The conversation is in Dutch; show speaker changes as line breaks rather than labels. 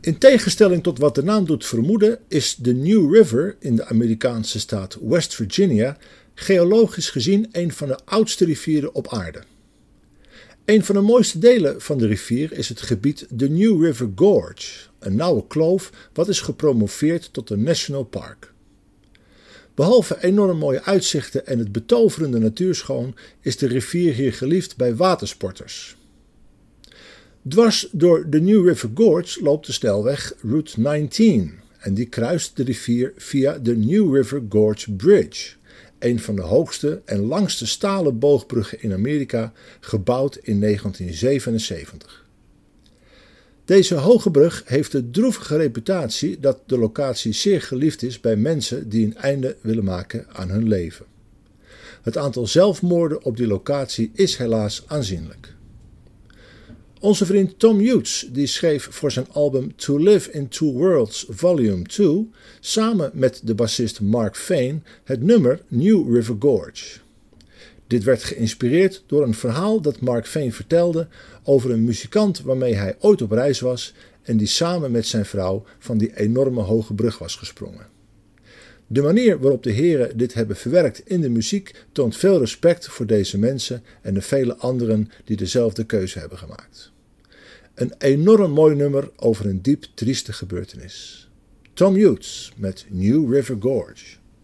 In tegenstelling tot wat de naam doet vermoeden, is de New River in de Amerikaanse staat West Virginia geologisch gezien een van de oudste rivieren op aarde. Een van de mooiste delen van de rivier is het gebied de New River Gorge, een nauwe kloof wat is gepromoveerd tot een national park. Behalve enorm mooie uitzichten en het betoverende natuurschoon is de rivier hier geliefd bij watersporters. Dwars door de New River Gorge loopt de snelweg Route 19 en die kruist de rivier via de New River Gorge Bridge, een van de hoogste en langste stalen boogbruggen in Amerika, gebouwd in 1977. Deze hoge brug heeft de droevige reputatie dat de locatie zeer geliefd is bij mensen die een einde willen maken aan hun leven. Het aantal zelfmoorden op die locatie is helaas aanzienlijk. Onze vriend Tom Hughes die schreef voor zijn album To Live in Two Worlds Volume 2 samen met de bassist Mark Fane het nummer New River Gorge. Dit werd geïnspireerd door een verhaal dat Mark Fane vertelde over een muzikant waarmee hij ooit op reis was en die samen met zijn vrouw van die enorme hoge brug was gesprongen. De manier waarop de heren dit hebben verwerkt in de muziek toont veel respect voor deze mensen en de vele anderen die dezelfde keuze hebben gemaakt. Een enorm mooi nummer over een diep trieste gebeurtenis. Tom Hughes met New River Gorge.